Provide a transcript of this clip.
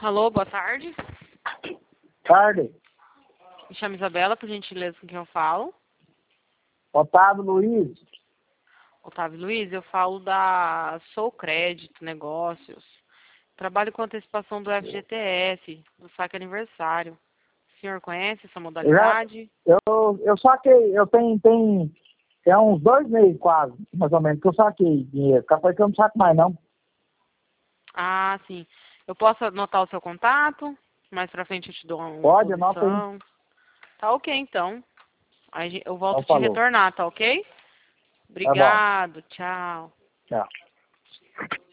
Alô, boa tarde. Tarde. Me chamo Isabela, por gentileza, com quem eu falo. Otávio Luiz. Otávio Luiz, eu falo da Sou Crédito Negócios. Trabalho com antecipação do FGTS, do saque aniversário. O senhor conhece essa modalidade? Eu saquei, tem uns 2 meses quase, mais ou menos, que eu saquei dinheiro. Capaz que eu não saco mais não. Ah, sim. Eu posso anotar o seu contato? Mais pra frente eu te dou uma Pode, anota aí. posição. Tá ok, então. Aí eu volto Então a te falou. retornar, tá ok? Tá bom. Obrigado, tchau. Tchau.